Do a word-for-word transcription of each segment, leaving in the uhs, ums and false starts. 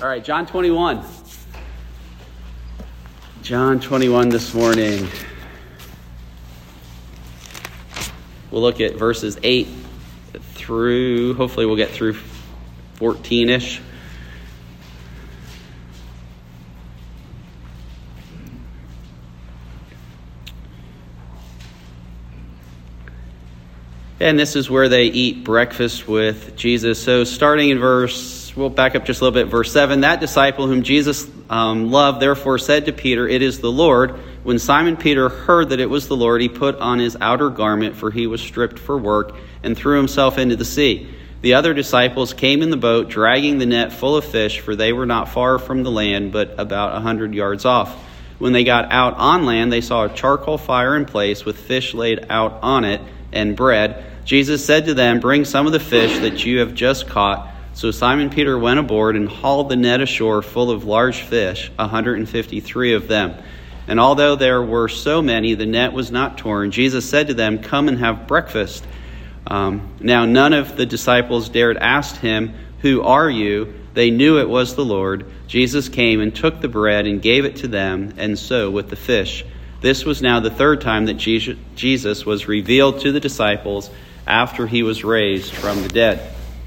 All right, John twenty-one. John twenty-one this morning. We'll look at verses eight through, hopefully we'll get through fourteen-ish. And this is where they eat breakfast with Jesus. So starting in verse, we'll back up just a little bit, verse seven. That disciple whom Jesus um, loved therefore said to Peter, "It is the Lord." When Simon Peter heard that it was the Lord, he put on his outer garment, for he was stripped for work, and threw himself into the sea. The other disciples came in the boat, dragging the net full of fish, for they were not far from the land, but about a hundred yards off. When they got out on land, they saw a charcoal fire in place, with fish laid out on it, and bread. Jesus said to them, "Bring some of the fish that you have just caught." So Simon Peter went aboard and hauled the net ashore full of large fish, one hundred fifty-three of them. And although there were so many, the net was not torn. Jesus said to them, "Come and have breakfast." Um, now none of the disciples dared ask him, "Who are you?" They knew it was the Lord. Jesus came and took the bread and gave it to them, and so with the fish. This was now the third time that Jesus was revealed to the disciples after he was raised from the dead.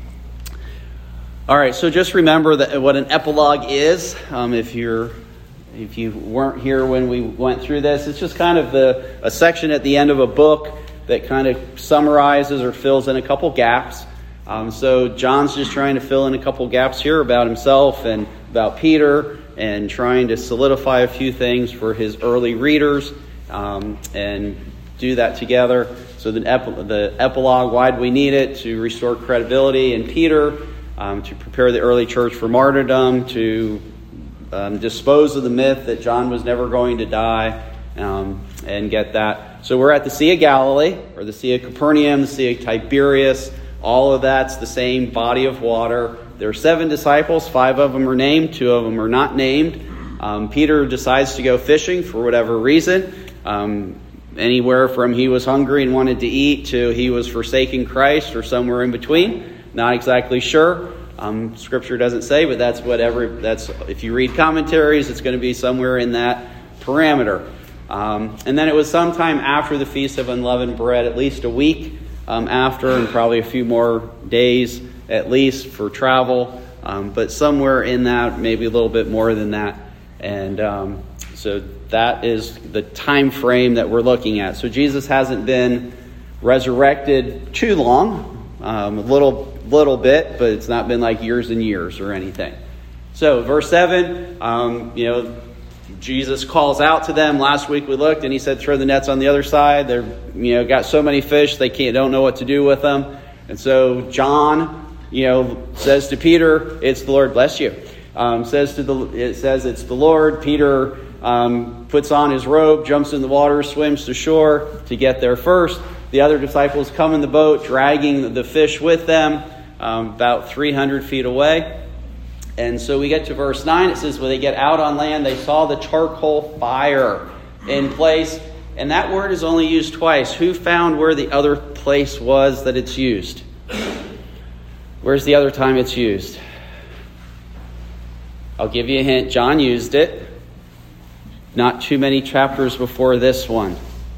All right, so just remember that what an epilogue is. Um, if you're, if you weren't here when we went through this, it's just kind of the a section at the end of a book that kind of summarizes or fills in a couple gaps. Um, so John's just trying to fill in a couple gaps here about himself and about Peter, and trying to solidify a few things for his early readers, um, and do that together. So the, epi- the epilogue, why do we need it? To restore credibility in Peter, um, to prepare the early church for martyrdom, to um, dispose of the myth that John was never going to die, um, and get that. So we're at the Sea of Galilee, or the Sea of Capernaum, the Sea of Tiberias. All of that's the same body of water. There are seven disciples. Five of them are named. Two of them are not named. Um, Peter decides to go fishing for whatever reason. Um, anywhere from he was hungry and wanted to eat to he was forsaking Christ, or somewhere in between. Not exactly sure. Um, scripture doesn't say, but that's what every, that's, if you read commentaries, it's going to be somewhere in that parameter. Um, and then it was sometime after the Feast of Unleavened Bread, at least a week um, after, and probably a few more days at least for travel, um, but somewhere in that, maybe a little bit more than that. And um, so that is the time frame that we're looking at. So Jesus hasn't been resurrected too long, um, a little little bit, but it's not been like years and years or anything. So verse seven, um, you know, Jesus calls out to them. Last week we looked and he said, "Throw the nets on the other side." They're, you know, got so many fish they can't don't know what to do with them. And so John, you know, says to Peter, "It's the Lord, bless you." Um, says to the, it says it's the Lord. Peter um, puts on his robe, jumps in the water, swims to shore to get there first. The other disciples come in the boat, dragging the fish with them, um, about three hundred feet away. And so we get to verse nine. It says, when they get out on land, they saw the charcoal fire in place. And that word is only used twice. Who found where the other place was that it's used? Where's the other time it's used? I'll give you a hint. John used it not too many chapters before this one.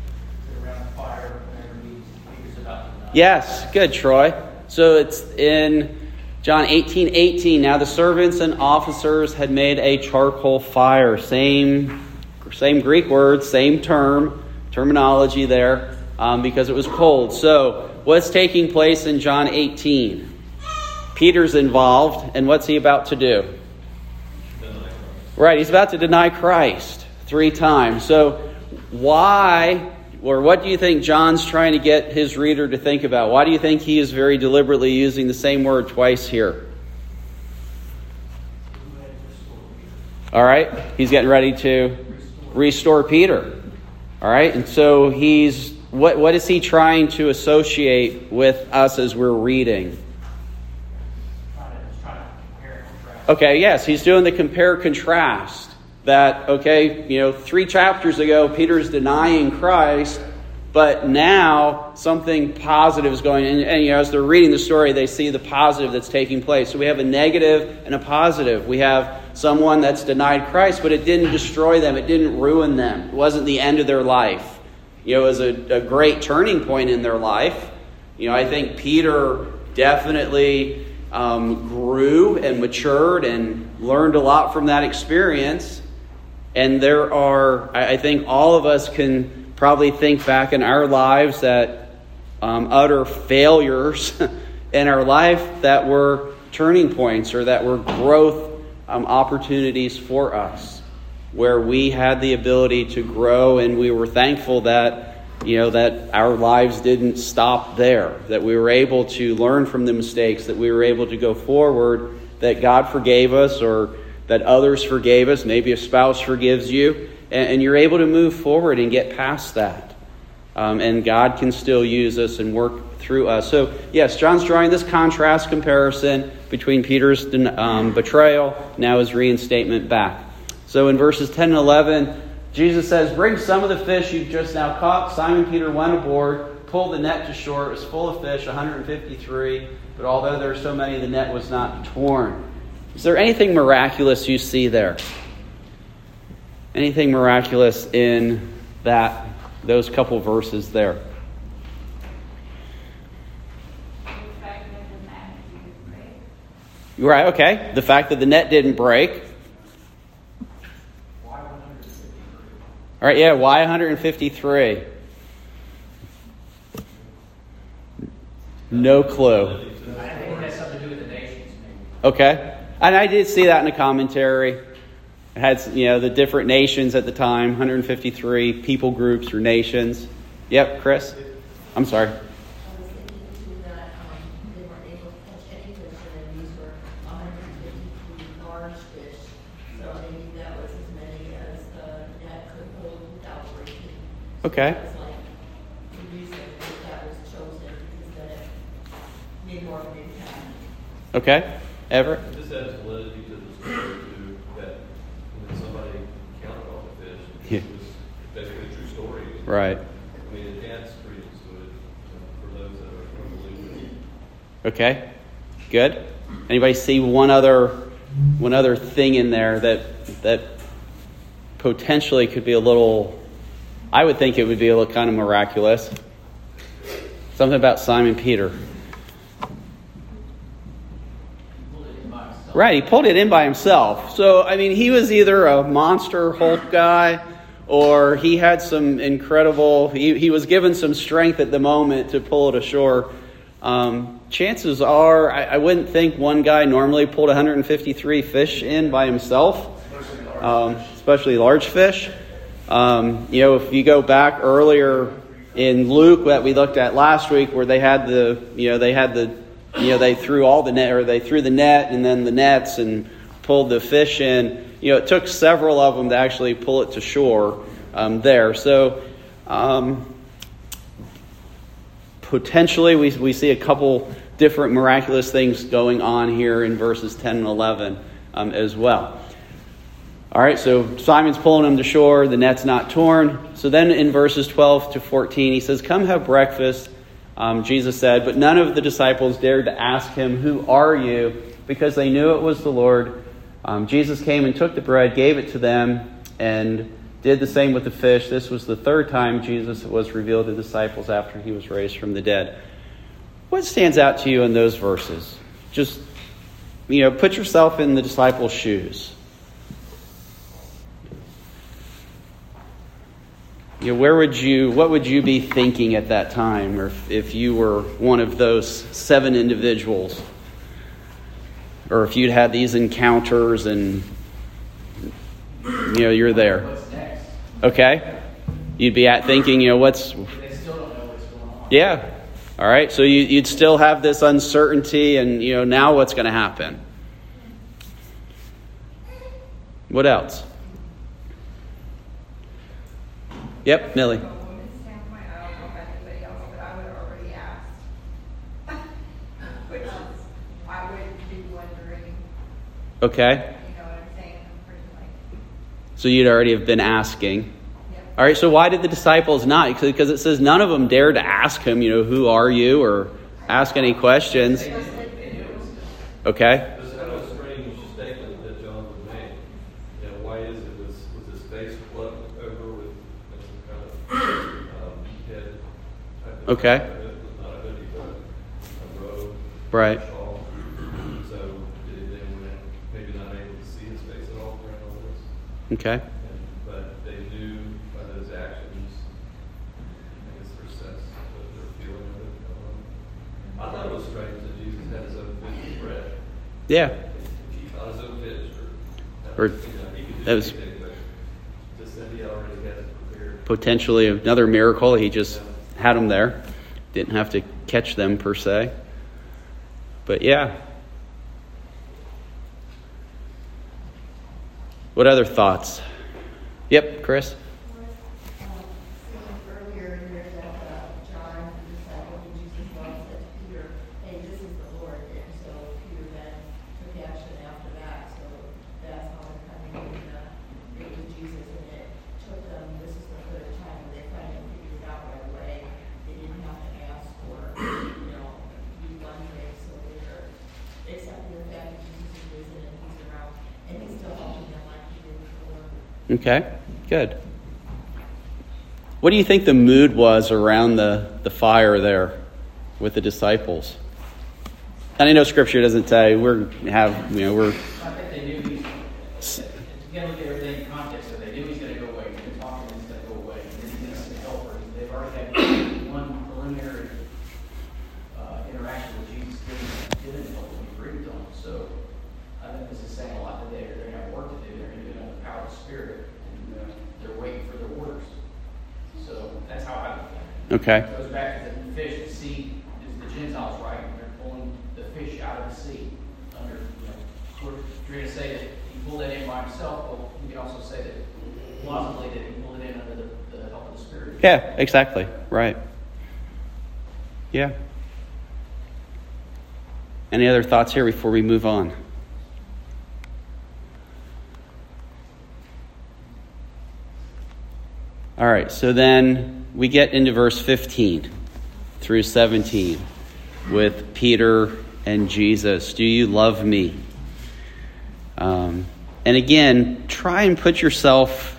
Yes, good, Troy. So it's in John eighteen eighteen. Now the servants and officers had made a charcoal fire. Same, same Greek word, same term, terminology there, um, because it was cold. So what's taking place in John eighteen? Peter's involved, and what's he about to do? Right, he's about to deny Christ three times. So why, or what do you think John's trying to get his reader to think about? Why do you think he is very deliberately using the same word twice here? All right, he's getting ready to restore Peter. All right, and so he's, what, what is he trying to associate with us as we're reading? Okay, yes, he's doing the compare contrast. That, okay, you know, three chapters ago, Peter's denying Christ, But now something positive is going, and, and you know, as they're reading the story, they see the positive that's taking place. So we have a negative and a positive. We have someone that's denied Christ, but it didn't destroy them. It didn't ruin them. It wasn't the end of their life. You know, it was a, a great turning point in their life. You know, I think Peter definitely um, grew and matured and learned a lot from that experience. And there are, I think all of us can probably think back in our lives that um, utter failures in our life that were turning points or that were growth um, opportunities for us, where we had the ability to grow, and we were thankful that, you know, that our lives didn't stop there, that we were able to learn from the mistakes, that we were able to go forward, that God forgave us or that others forgave us. Maybe a spouse forgives you. And you're able to move forward and get past that. Um, and God can still use us and work through us. So, yes, John's drawing this contrast comparison between Peter's um, betrayal, now his reinstatement back. So in verses ten and eleven, Jesus says, "Bring some of the fish you've just now caught." Simon Peter went aboard, pulled the net to shore. It was full of fish, one hundred fifty-three. But although there were so many, the net was not torn. Is there anything miraculous you see there? Anything miraculous in that, those couple verses there? Right, okay. The fact that the net didn't break. All right, yeah, why one hundred fifty-three? No clue. I think it has something to do with the nations. Okay. And I did see that in the commentary. It had, you know, the different nations at the time, one hundred fifty-three people groups or nations. Yep, Chris? I'm sorry. I was thinking too that um, they weren't able to catch any fish, and these were one hundred fifty-three large fish. So maybe that was as many as the net could hold without breaking. Okay. That was like the reason that that was chosen, because then it made more of an impact. Okay. Everett? This adds validity to the story, too, that when somebody counted all the fish, Yeah. it was basically a true story. Right. I mean, it adds credence to it for those that are unbelievers. Okay. Good. Anybody see one other one other thing in there that that potentially could be a little, I would think it would be a little kind of miraculous. Something about Simon Peter. Right, he pulled it in by himself. So, I mean, he was either a monster Hulk guy, or he had some incredible, he, he was given some strength at the moment to pull it ashore. Um, chances are, I, I wouldn't think one guy normally pulled one hundred fifty-three fish in by himself, um, especially large fish. Um, you know, if you go back earlier in Luke that we looked at last week, where they had the, you know, they had the, you know, they threw all the net, or they threw the net and then the nets and pulled the fish in. You know, it took several of them to actually pull it to shore um, there. So um, potentially we we see a couple different miraculous things going on here in verses ten and eleven um, as well. All right, so Simon's pulling him to shore. The net's not torn. So then in verses twelve to fourteen, he says, "Come have breakfast." Um, Jesus said, but none of the disciples dared to ask him, "Who are you?" because they knew it was the Lord. Um, Jesus came and took the bread, gave it to them, and did the same with the fish. This was the third time Jesus was revealed to the disciples after he was raised from the dead. What stands out to you in those verses? Just, you know, put yourself in the disciples' shoes. You know, where would you, what would you be thinking at that time, or if, if you were one of those seven individuals, or if you'd had these encounters and, you know, you're there? What's next? Okay, you'd be at thinking, you know, what's? They still don't know what's going on. Yeah, all right. So you, you'd still have this uncertainty, and you know, now what's going to happen? What else? Yep, Millie. From a woman's standpoint, I don't know if anybody else, but I would have already asked. Which is, I would be wondering, Okay. you know what I'm saying? I'm pretty like, So you'd already have been asking. yep. All right, so why did the disciples not? Because it says none of them dared to ask him, you know, who are you, or ask any questions. Okay. This is kind of a strange statement that John would make. You know, why is it, was, was his face plugged over with some kind of um, head type of Okay. not a hoodie, but a robe, Right. shawl. So did they were maybe not able to see his face at all around all this. Okay. And, but they knew by those actions, I guess their sense of their feeling of it. Um, I thought it was strange that Jesus had his own fish of bread. Yeah. He thought his own fish, or, Or you know, he could do that was- anything, but just that he already had it prepared. Potentially another miracle. He just had them there. Didn't have to catch them per se. But yeah. What other thoughts? Yep, Chris? Um, saying earlier in there that uh, John, the disciple who Jesus loved, said to Peter, hey, this is the Lord. And so Peter then took action after that. So that's how they're coming in uh, meet with Jesus. And it took them, this is the third time when they finally figured it out right away. They didn't have to ask or, you know, do one thing. So they were accepting the fact that Jesus is risen and he's around. And he's still helping them like he did before. Okay, good. What do you think the mood was around the, the fire there with the disciples? And I know Scripture doesn't say we're have you know we're I think they knew he, again, look at everything in context, so they knew he's going to go away. He's been talking, he's going to go away. He's going to send a helper. They've already had one preliminary uh, interaction with Jesus, giving him help and agreed to him. So I think this is saying a lot today. They're going to have work to do. They're going to do it under the power of the Spirit, and uh, they're waiting for their orders. So that's how I look at it. okay. It goes back to the fish. The sea is the Gentiles, right? They're pulling the fish out of the sea. Under, you know, we're trying to say that he pulled that in by himself, but we can also say that plausibly that he pulled it in under the, the help of the Spirit. Yeah, exactly. Right. Yeah. Any other thoughts here before we move on? All right, so then we get into verse fifteen through seventeen with Peter and Jesus. Do you love me? Um, and again, try and put yourself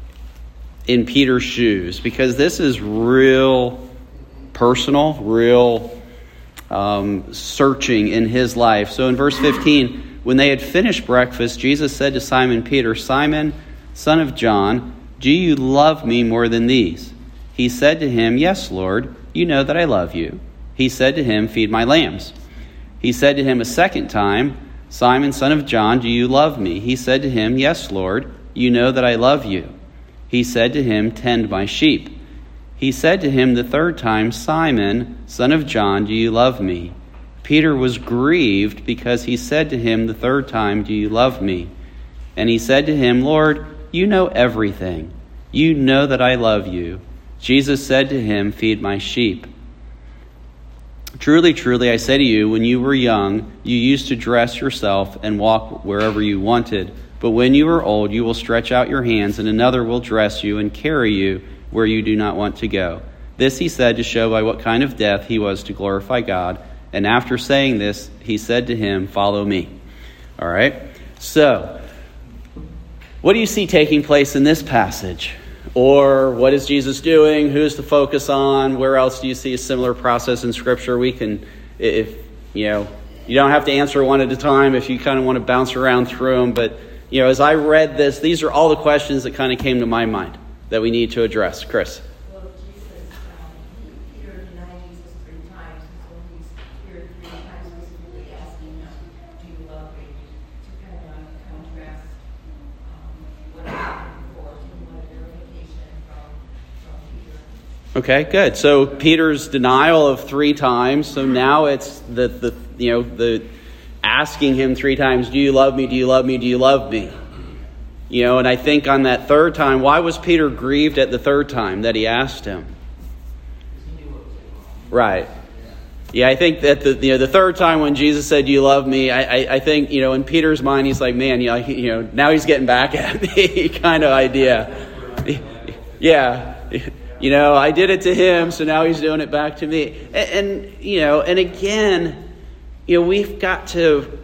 in Peter's shoes, because this is real personal, real um, searching in his life. So in verse fifteen, when they had finished breakfast, Jesus said to Simon Peter, Simon, son of John, do you love me more than these? He said to him, yes, Lord, you know that I love you. He said to him, feed my lambs. He said to him a second time, Simon, son of John, do you love me? He said to him, yes, Lord, you know that I love you. He said to him, tend my sheep. He said to him the third time, Simon, son of John, do you love me? Peter was grieved because he said to him the third time, do you love me? And he said to him, Lord, you know everything. You know that I love you. Jesus said to him, feed my sheep. Truly, truly, I say to you, when you were young, you used to dress yourself and walk wherever you wanted. But when you are old, you will stretch out your hands, and another will dress you and carry you where you do not want to go. This he said to show by what kind of death he was to glorify God. And after saying this, he said to him, follow me. All right? So, what do you see taking place in this passage? Or what is Jesus doing? Who's to focus on? Where else do you see a similar process in Scripture? We can, if, you know, you don't have to answer one at a time if you kind of want to bounce around through them. But, you know, as I read this, these are all the questions that kind of came to my mind that we need to address. Chris? Well, Jesus, um, he, Peter denied Jesus three times, and so he's here three times specifically asking him, do you love me? To kind of contrast um, what happened before, to what a verification from, from Peter. Okay, good. So Peter's denial of three times. So now it's the, the you know, the asking him three times, do you love me? Do you love me? Do you love me? You know, and I think on that third time, why was Peter grieved at the third time that he asked him? Right. Yeah, I think that the you know the third time when Jesus said, "Do you love me?" I, I I think you know in Peter's mind he's like, man, you know, he, you know now he's getting back at me kind of idea. yeah. You know, I did it to him, so now he's doing it back to me. And, and you know, and again, you know, we've got to,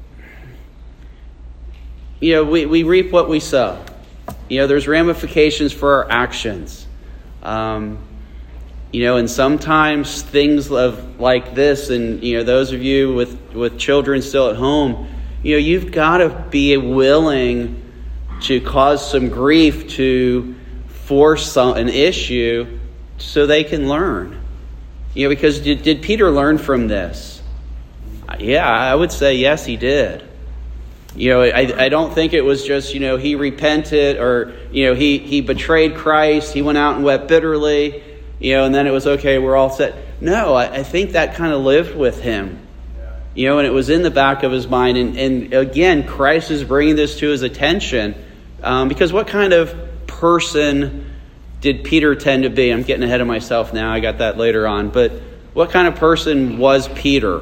you know, we, we reap what we sow. You know, there's ramifications for our actions. Um, you know, and sometimes things of like this, and, you know, those of you with, with children still at home, you know, you've got to be willing to cause some grief to force some, an issue so they can learn. You know, because did, did Peter learn from this? Yeah, I would say yes, he did. You know, I, I don't think it was just, you know, he repented or, you know, he, he betrayed Christ. He went out and wept bitterly, you know, and then it was, okay, we're all set. No, I, I think that kind of lived with him, you know, and it was in the back of his mind. And, and again, Christ is bringing this to his attention um, because what kind of person did Peter tend to be? I'm getting ahead of myself now. I got that later on. But what kind of person was Peter?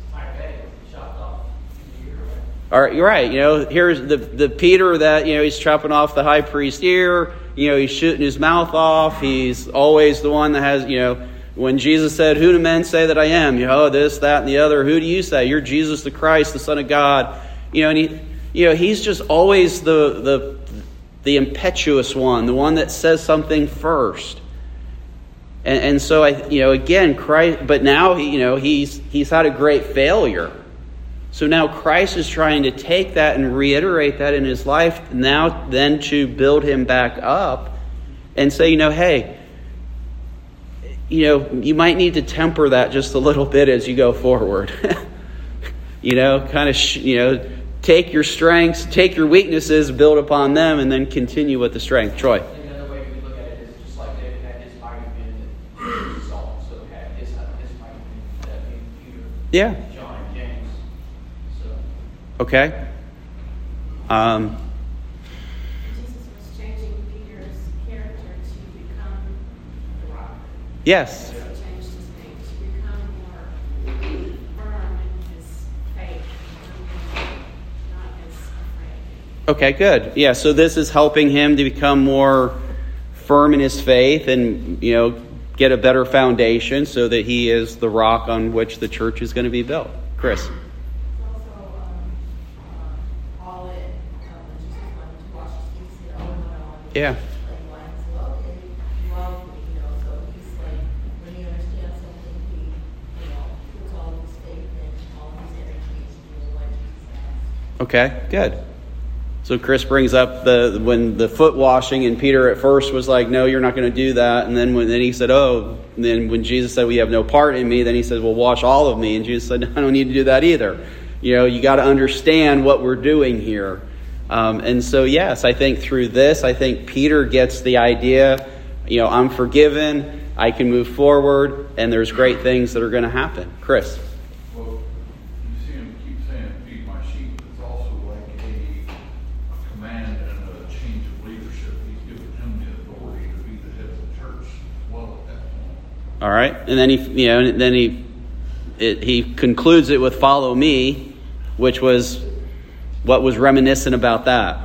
All right, you're right. You know, here's the, the Peter that, you know, he's chopping off the high priest's ear. You know, he's shooting his mouth off. He's always the one that has, you know, when Jesus said, who do men say that I am? You know, this, that, and the other. Who do you say? You're Jesus the Christ, the Son of God. You know, and he, you know, he's just always the the the impetuous one, the one that says something first. And, and so I, you know, again, Christ. But now, you know, he's he's had a great failure. So now Christ is trying to take that and reiterate that in his life, now then to build him back up and say, you know, hey, you know, you might need to temper that just a little bit as you go forward. You know, kind of, sh- you know, take your strengths, take your weaknesses, build upon them, and then continue with the strength. Troy. Another way we look at it is just like David had his mighty men that Saul, so had his, his mighty men that being Peter. Yeah. Okay. Um, Jesus was changing Peter's character to become the rock. yes. He changed his name to become more firm in his faith, not as afraid. Okay, good. Yeah, so this is helping him to become more firm in his faith and, you know, get a better foundation so that he is the rock on which the church is going to be built. Chris. Yeah. Okay, good. So Chris brings up the when the foot washing, and Peter at first was like, no, you're not going to do that. And then when then he said, oh, and then when Jesus said, well, you have no part in me, then he said, well, wash all of me. And Jesus said, I don't need to do that either. You know, you got to understand what we're doing here. Um, and so, yes, I think through this, I think Peter gets the idea, you know, I'm forgiven, I can move forward, and there's great things that are going to happen. Chris. Well, you see him keep saying, feed my sheep. It's also like a, a command and a change of leadership. He's given him the authority to be the head of the church as well at that point. All right. And then he, you know, then he, it, he concludes it with follow me, which was what was reminiscent about that?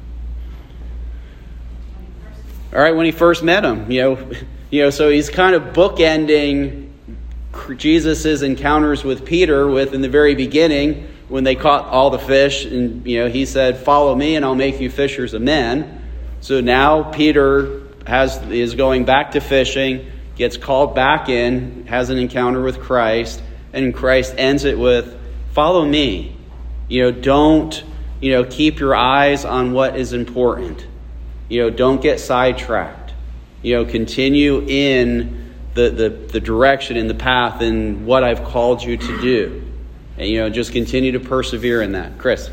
All right, when he first met him, you know, you know, so he's kind of bookending Jesus's encounters with Peter with in the very beginning when they caught all the fish, and you know, he said, "Follow me, and I'll make you fishers of men." So now Peter has is going back to fishing, gets called back in, has an encounter with Christ, and Christ ends it with, "Follow me." You know, don't, you know, keep your eyes on what is important. You know, don't get sidetracked. You know, continue in the, the, the direction and the path and what I've called you to do. And, you know, just continue to persevere in that. Chris.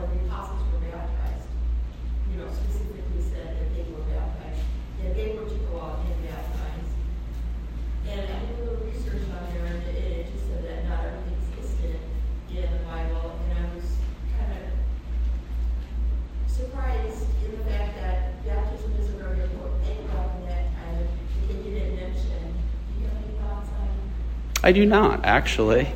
They were to go I do not, actually.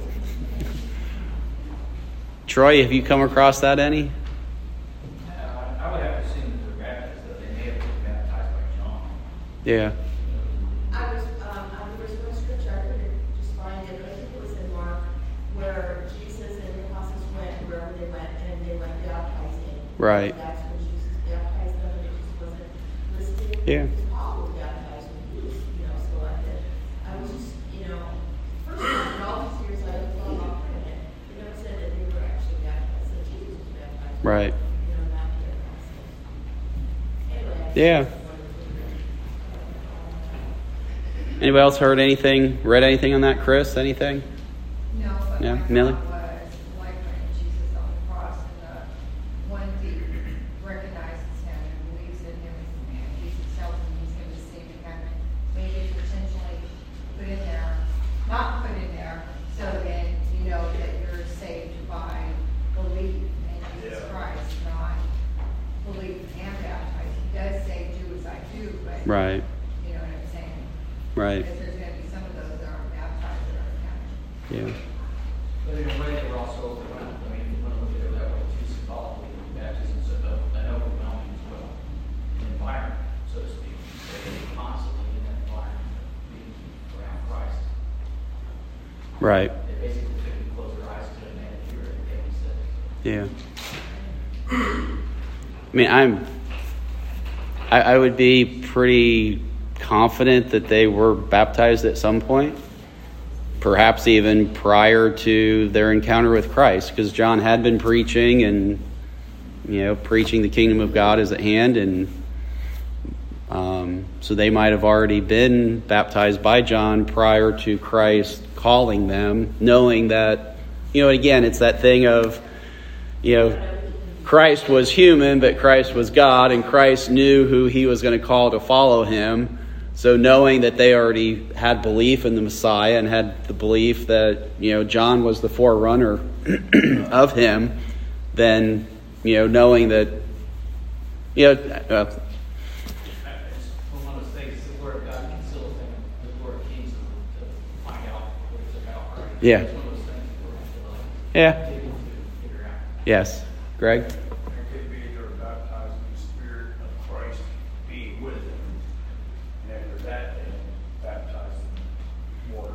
Troy, have you come across that any? Uh, I would have to assume that they're baptized, that they may have been baptized by John. Yeah. I was, um, I, there was one scripture, I couldn't just find it, but I think it was in Mark, where Jesus and the apostles went wherever they went, and they went baptizing. Right. That's when Jesus baptized them, and it just wasn't listed. Yeah. Because Paul was baptized when he was, you know, selected. I was just, you know, first time in all these years, I thought about praying it. They never said that they were actually baptized, that Jesus was baptized. Right. You know, not the apostles. Anyway. I just Yeah. wanted to- Anybody else heard anything, read anything on that, Chris? Anything? No, but Yeah, my Millie? thought was like when Jesus on the cross and the one thief recognizes him and believes in him and Jesus tells him he's going to save in heaven. Maybe potentially put in there, not put in there, so then you know that you're saved by belief in Jesus Yeah. Christ, not belief and baptized. He does say do as I do, but Right. you know what I'm saying? Right. Because there's going to be some of those that aren't baptized that aren't counted. Yeah. But in a way, they were also overwhelmed. I mean, if you want to look at it that way, too, symbolically, baptism is a- an overwhelming as well, an environment, so to speak. They're constantly in that environment, being around Christ. Right. They basically couldn't close their eyes to it and they hear everything he said. Yeah. I mean, I'm. I, I would be pretty confident that they were baptized at some point, perhaps even prior to their encounter with Christ, because John had been preaching and, you know, preaching the kingdom of God is at hand, and um, so they might have already been baptized by John prior to Christ calling them, knowing that, you know, again, it's that thing of, you know, Christ was human, but Christ was God, and Christ knew who he was going to call to follow him. So knowing that they already had belief in the Messiah and had the belief that, you know, John was the forerunner of him, then, you know, knowing that, you know, uh, It's one of those things, the Word of God can still think the Lord of Kings to, to find out what it's about, right? Yeah. It's one of those things where we have to like yeah, dig into to figure out. yes. Greg? It could be they're baptized in the Spirit of Christ being with them. And after that, they baptized in water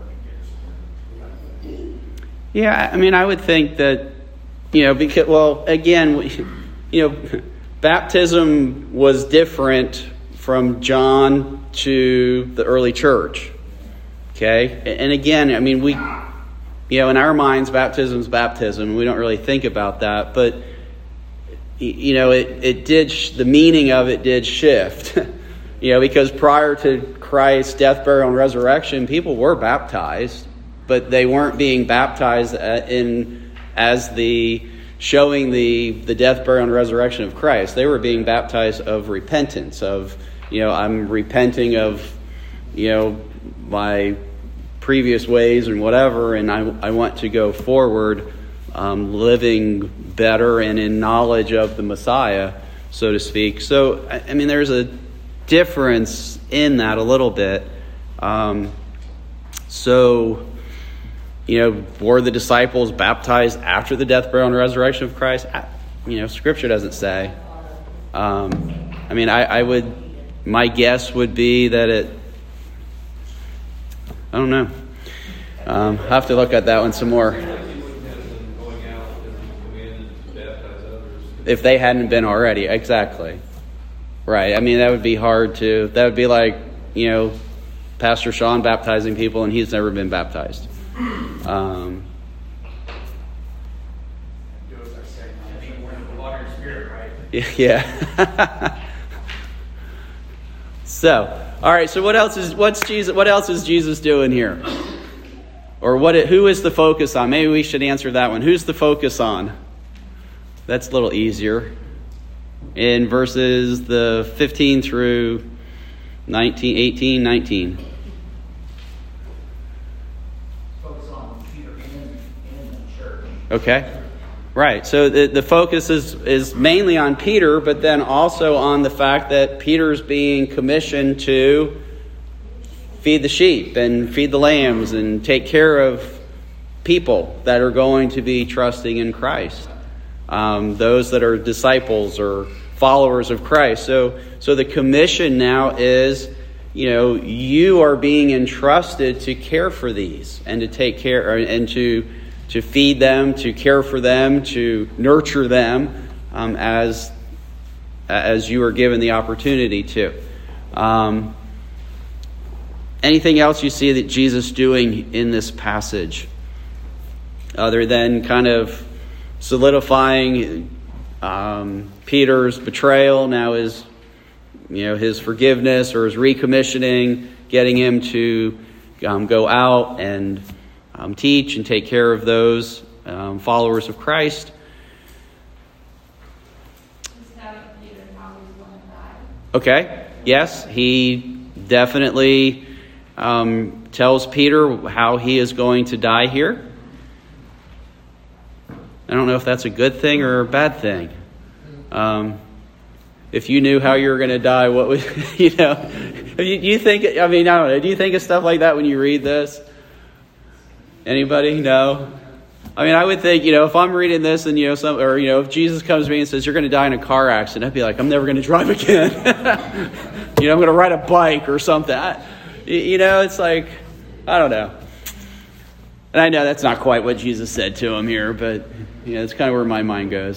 to get Spirit. Yeah, I mean, I would think that, you know, because, well, again, we- you know, baptism was different from John to the early church. Okay? And again, I mean, we, you know, in our minds, baptism is baptism. We don't really think about that. But, you know, it, it did, sh- the meaning of it did shift. You know, because prior to Christ's death, burial, and resurrection, people were baptized, but they weren't being baptized in as the showing the the death, burial, and resurrection of Christ. They were being baptized of repentance, of, you know, I'm repenting of, you know, my previous ways and whatever, and I I want to go forward, um, living better and in knowledge of the Messiah, so to speak. So I, I mean, there's a difference in that a little bit. Um, so, you know, were the disciples baptized after the death, burial, and resurrection of Christ? I, you know, Scripture doesn't say. Um, I mean, I, I would, my guess would be that it, I don't know. Um, I'll have to look at that one some more. If they hadn't been already, exactly. Right. I mean, that would be hard to, that would be like, you know, Pastor Sean baptizing people and he's never been baptized. Um, Do as I say. I think we're in the water and spirit, right? yeah. So, all right. So what else is, what's Jesus, what else is Jesus doing here? Or what, it, who is the focus on? Maybe we should answer that one. Who's the focus on? That's a little easier. In verses the fifteen through nineteen, eighteen, nineteen. Focus on Peter and, and the church. Okay. Right. So the, the focus is, is mainly on Peter, but then also on the fact that Peter's being commissioned to feed the sheep and feed the lambs and take care of people that are going to be trusting in Christ. Um, those that are disciples or followers of Christ. So, so the commission now is, you know, you are being entrusted to care for these and to take care and to to feed them, to care for them, to nurture them um, as as you are given the opportunity to. Um, anything else you see that Jesus doing in this passage, other than kind of solidifying um, Peter's betrayal, now his, you know, his forgiveness or his recommissioning, getting him to um, go out and um, teach and take care of those um, followers of Christ? Okay, yes, he definitely um, tells Peter how he is going to die here. I don't know if that's a good thing or a bad thing. Um, if you knew how you were going to die, what would, you know, you, you think, I mean, I don't know, do you think of stuff like that when you read this? Anybody? No? I mean, I would think, you know, if I'm reading this and, you know, some, or, you know, if Jesus comes to me and says, you're going to die in a car accident, I'd be like, I'm never going to drive again. You know, I'm going to ride a bike or something. I, you know, it's like, I don't know. And I know that's not quite what Jesus said to him here, but, you know, it's kind of where my mind goes.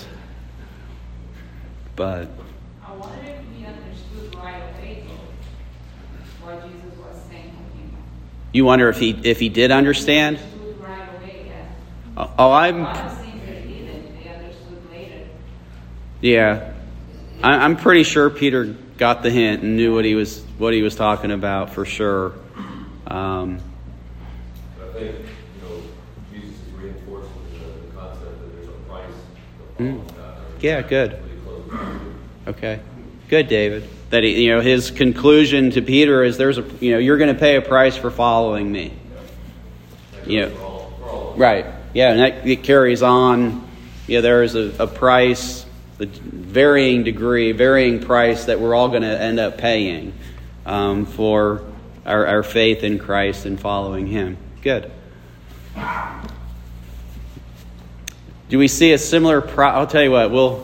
But I wonder if he understood right away what Jesus was saying to him. You wonder if he if he did understand? Understood right away, yeah. Oh, oh I'm. A lot of things they didn't, they understood later. Yeah, I, I'm pretty sure Peter got the hint and knew what he was what he was talking about for sure. Um, I think, you know, Jesus is reinforcing the, the concept that there's a price to Mm. follow God. Yeah, good. Really close. Okay, good, David. That he, you know, his conclusion to Peter is, "There's a, you know, you're going to pay a price for following me." That You goes know, for all, for all of us. right? Yeah, and that it carries on. Yeah, there is a, a price, the varying degree, varying price that we're all going to end up paying um, for our, our faith in Christ and following Him. Good. Do we see a similar? Pro- I'll tell you what. We'll.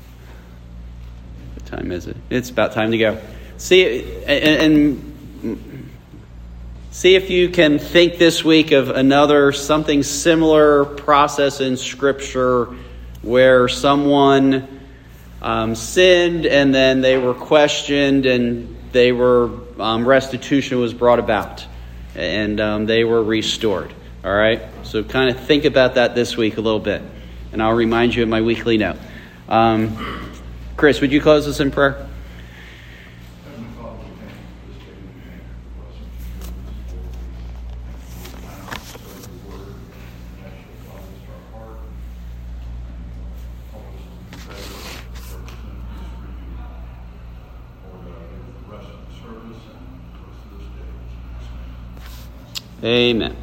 What time is it? It's about time to go. See and, and see if you can think this week of another something similar process in Scripture where someone um, sinned and then they were questioned and they were um, restitution was brought about and um, they were restored. All right. So kind of think about that this week a little bit. And I'll remind you of my weekly note. Um, Chris, would you close us in prayer? Heavenly Father, we thank you for this day. We thank you for blessing you. We serve the word and ask you to apply this to our heart and help us to be better representatives for you for the rest of the service and the rest of this day. In Jesus' name. Amen.